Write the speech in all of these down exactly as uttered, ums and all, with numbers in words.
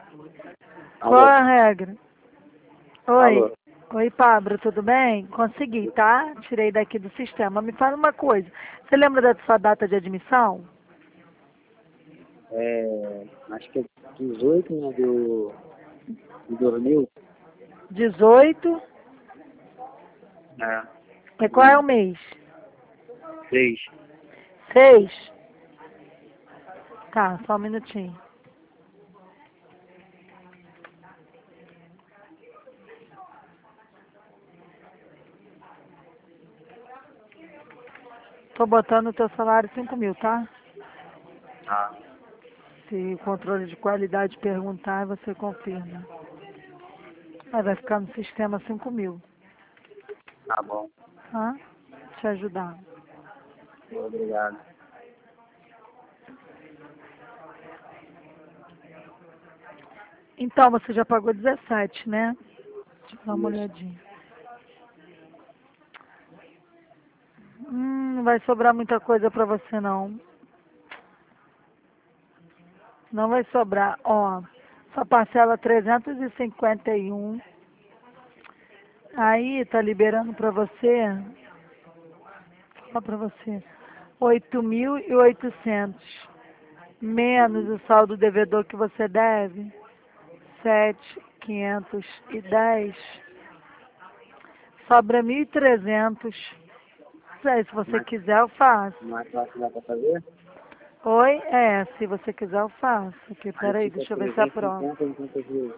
Qual Alô? é a regra? Oi. Alô? Oi, Pablo, tudo bem? Consegui, tá? Tirei daqui do sistema. Me fala uma coisa. Você lembra da sua data de admissão? É, acho que é dezoito, né, do, de dois mil. dezoito. É, E qual é o mês? seis. seis. Tá, só um minutinho. Tô botando o teu salário cinco mil, tá? Ah, Se o controle de qualidade perguntar, você confirma. Aí vai ficar no sistema cinco mil, tá bom. tá? Te ajudar. Obrigado. Então, você já pagou dezessete, né? Deixa eu dar uma Isso. olhadinha. Hum, não vai sobrar muita coisa pra você, não. Não vai sobrar. Ó, sua parcela trezentos e cinquenta e um. Aí, tá liberando pra você, fala pra você, oito mil e oitocentos. Menos o saldo devedor que você deve, sete mil quinhentos e dez. Sobra mil e trezentos. Aí, se você Mais, quiser, eu faço. mais fácil dá pra fazer? Oi? É, se você quiser, eu faço. Aqui, Aí peraí, fica deixa eu ver se trezentos e aprova. cinquenta em quantos dias?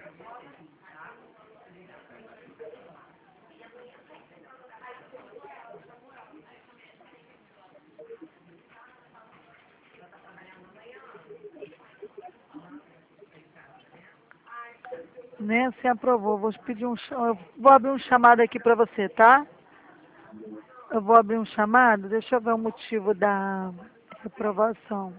Nem assim aprovou. Vou pedir um, cha- eu vou abrir um chamado aqui pra você, tá? Eu vou abrir um chamado. Deixa eu ver o motivo da reprovação.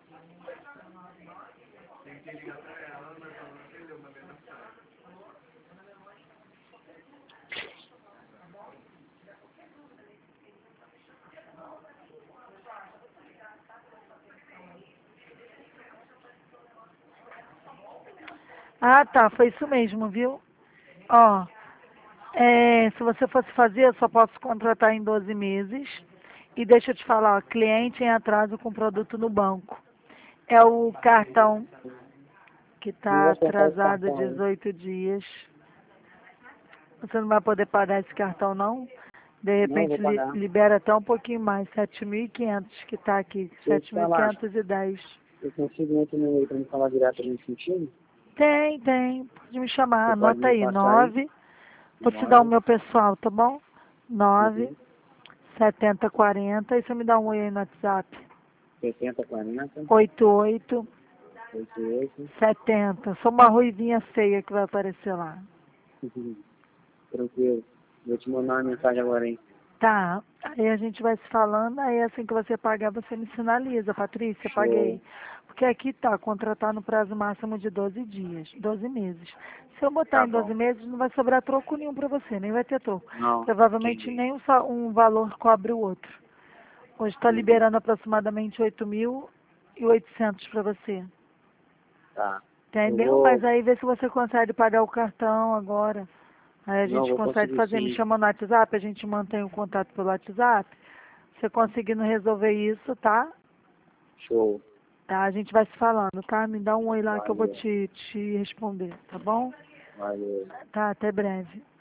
Ah, tá. Foi isso mesmo, viu? Ó, é, se você fosse fazer, eu só posso contratar em doze meses. E deixa eu te falar, ó, cliente em atraso com produto no banco. É o cartão que Não está vou soltar esse atrasado cartão aí. dezoito dias. Você não vai poder pagar esse cartão, não? De Não, eu repente vou li- pagar. libera até um pouquinho mais, sete mil e quinhentos que está aqui, Deixa eu te sete mil falar. quinhentos e dez. Eu consigo um outro número aí pra me falar diretamente contigo? Tem, tem, pode me chamar, Você pode anota me aí, passar aí? nove. Vou te dar o Nove. meu pessoal, tá bom? Nove Uhum. setenta quarenta. E você me dá um oi aí no WhatsApp. setenta, quarenta, oitenta e oito oitenta e oito. setenta. Sou uma ruivinha feia que vai aparecer lá. Tranquilo. Vou te mandar uma mensagem agora, hein? Tá, aí a gente vai se falando, aí assim que você pagar, você me sinaliza, Patrícia, Show. paguei. Porque aqui tá, contratar no prazo máximo de doze dias, doze meses. Se eu botar Tá em doze bom. meses, não vai sobrar troco nenhum pra você, nem vai ter troco. Não, Provavelmente entendi. nem um, sa- um valor cobre o outro. Hoje está Entendi. liberando aproximadamente oito mil e oitocentos pra você. Tá. Eu Entendeu? Mas vou. aí vê se você consegue pagar o cartão agora. Aí a Não, gente vou consegue conseguir fazer, me sim. chama no WhatsApp, a gente mantém o contato pelo WhatsApp. Você conseguindo resolver isso, tá? Show. Tá, a gente vai se falando, tá? Me dá um oi lá que eu vou Valeu. te, te responder, tá bom? Valeu. Tá, até breve.